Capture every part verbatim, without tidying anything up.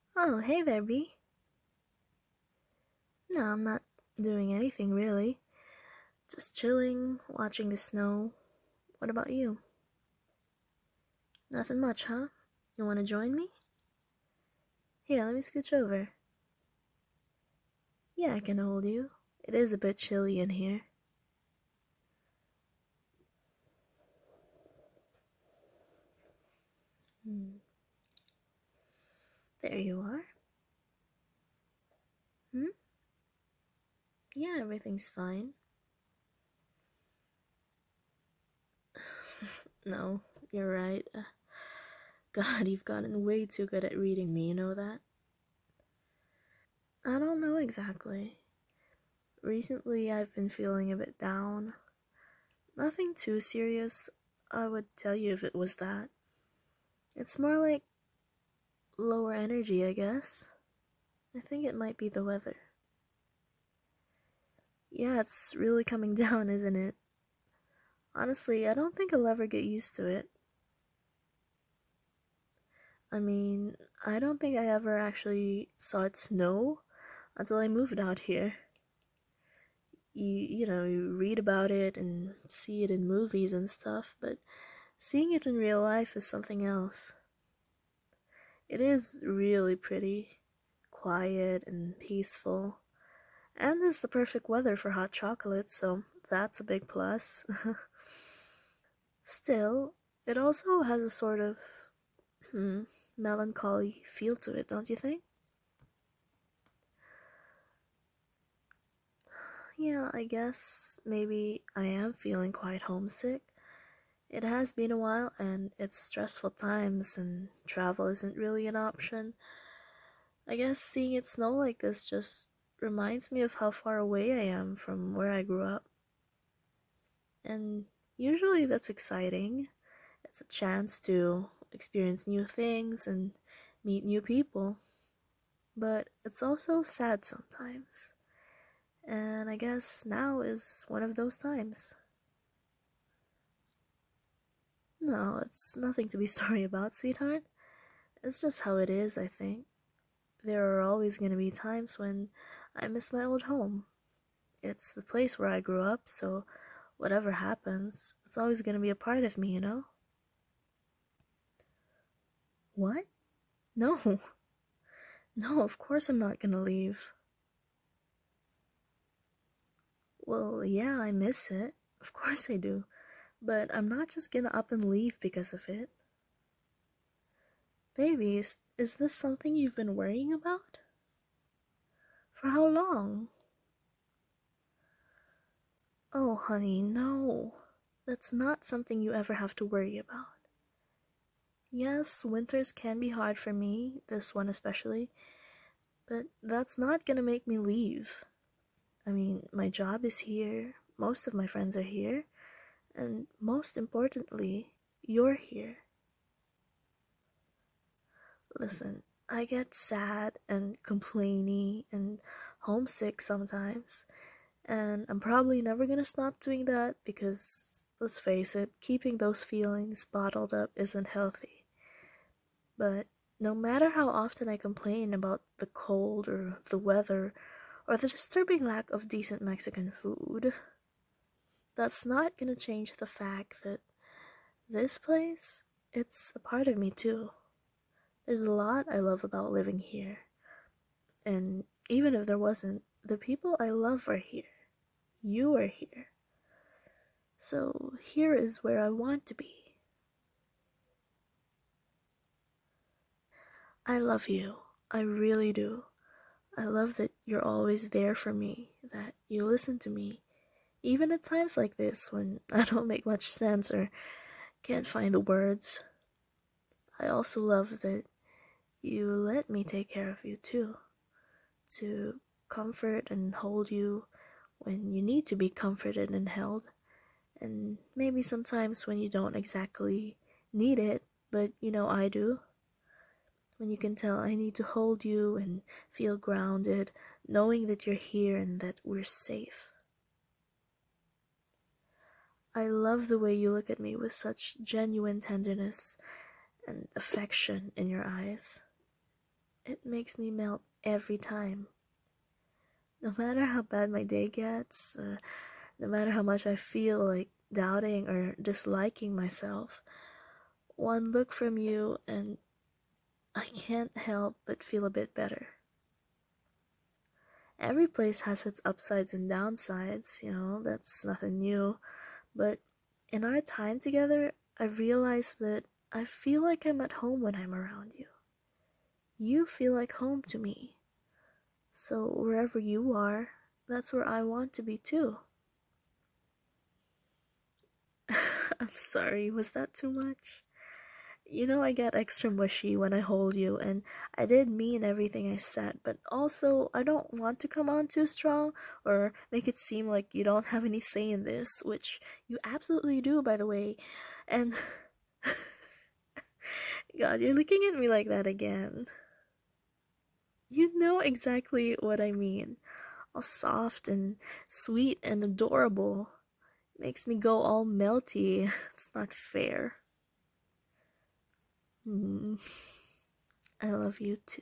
Oh, hey there, B. No, I'm not doing anything really. Just chilling, watching the snow. What about you? Nothing much, huh? You want to join me? Here, let me scooch over. Yeah, I can hold you. It is a bit chilly in here. Hmm. There you are. Hmm? Yeah, everything's fine. No, you're right. Uh, God, you've gotten way too good at reading me, you know that? I don't know exactly. Recently, I've been feeling a bit down. Nothing too serious. I would tell you if it was that. It's more like lower energy, I guess. I think it might be the weather. Yeah, it's really coming down, isn't it? Honestly, I don't think I'll ever get used to it. I mean, I don't think I ever actually saw it snow until I moved out here. You, you know, you read about it and see it in movies and stuff, but seeing it in real life is something else. It is really pretty, quiet and peaceful. And it's the perfect weather for hot chocolate, so that's a big plus. Still, it also has a sort of hmm, melancholy feel to it, don't you think? Yeah, I guess maybe I am feeling quite homesick. It has been a while and it's stressful times and travel isn't really an option. I guess seeing it snow like this just reminds me of how far away I am from where I grew up. And usually that's exciting. It's a chance to experience new things and meet new people. But it's also sad sometimes. And I guess now is one of those times. No, it's nothing to be sorry about, sweetheart. It's just how it is, I think. There are always going to be times when I miss my old home. It's the place where I grew up, so whatever happens, it's always going to be a part of me, you know? What? No. No, of course I'm not gonna leave. Well, yeah, I miss it. Of course I do. But I'm not just gonna up and leave because of it. Baby, is, is this something you've been worrying about? For how long? Oh, honey, no. That's not something you ever have to worry about. Yes, winters can be hard for me, this one especially, but that's not gonna make me leave. I mean, my job is here, most of my friends are here, and most importantly, you're here. Listen, I get sad and complainy and homesick sometimes, and I'm probably never gonna stop doing that because, let's face it, keeping those feelings bottled up isn't healthy. But no matter how often I complain about the cold or the weather or the disturbing lack of decent Mexican food, that's not gonna change the fact that this place, it's a part of me too. There's a lot I love about living here. And even if there wasn't, the people I love are here. You are here. So here is where I want to be. I love you. I really do. I love that you're always there for me, that you listen to me, even at times like this when I don't make much sense or can't find the words. I also love that you let me take care of you too, to comfort and hold you when you need to be comforted and held. And maybe sometimes when you don't exactly need it, but you know I do. When you can tell I need to hold you and feel grounded, knowing that you're here and that we're safe. I love the way you look at me with such genuine tenderness and affection in your eyes. it makes me melt every time. No matter how bad my day gets, uh, no matter how much I feel like doubting or disliking myself, one look from you and I can't help but feel a bit better. Every place has its upsides and downsides, you know, that's nothing new. But in our time together, I've realized that I feel like I'm at home when I'm around you. You feel like home to me. So wherever you are, that's where I want to be too. I'm sorry, was that too much? You know, I get extra mushy when I hold you, and I did mean everything I said, but also I don't want to come on too strong or make it seem like you don't have any say in this, which you absolutely do, by the way. And God, you're looking at me like that again. You know exactly what I mean. All soft and sweet and adorable. Makes me go all melty. It's not fair. Hmm. I love you too.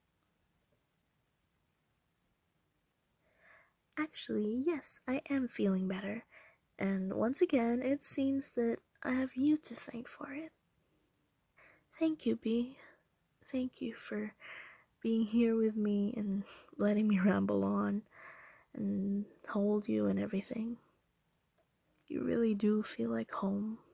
Actually, yes, I am feeling better. And once again, it seems that I have you to thank for it. Thank you, B. Thank you for being here with me and letting me ramble on and hold you and everything. You really do feel like home